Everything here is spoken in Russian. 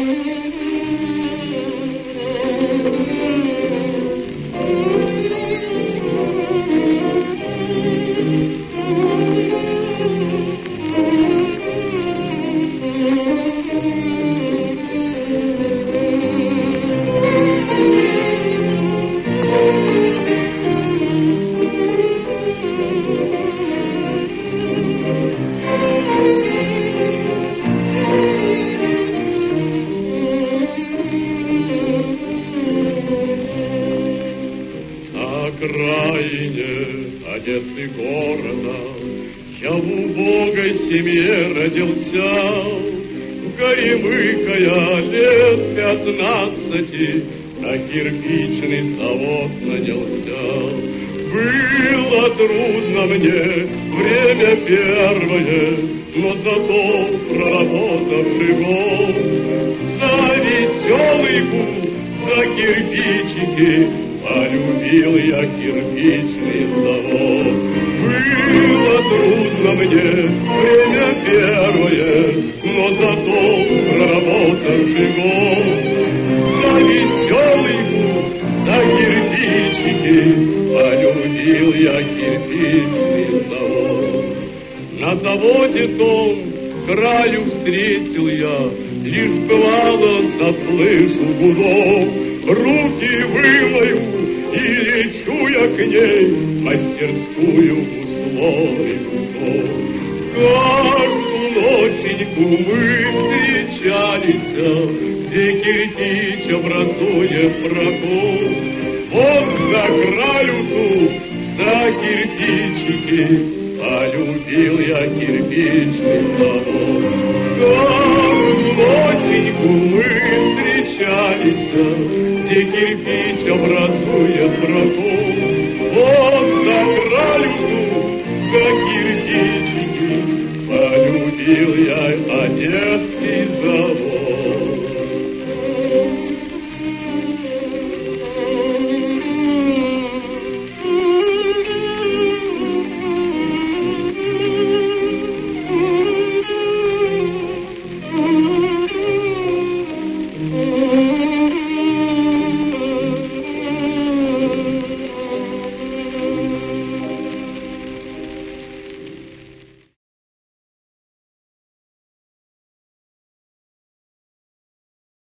окраине Одессы города я в убогой семье родился. Горемыкая лет 15 на кирпичный завод нанялся. Было трудно мне время первое, но зато проработавший год за веселый гуд, за кирпичики полюбил я кирпичный завод. Было трудно мне время первое, но зато проработавший год за веселый гуд, за кирпичики полюбил я кирпичный завод. На заводе том краю встретил я, лишь бывало заслышу гудок. Руки вымою и лечу я к ней в мастерскую условий гудок. Каждую ноченьку мы встречались, где кирпич образует проход. Вот за краю тут, за кирпичики полюбил я кирпичный завод. Каждую ноченьку мы встречались, где кирпич образует проход. Вот за краю тут, за кирпичики полюбил я одесский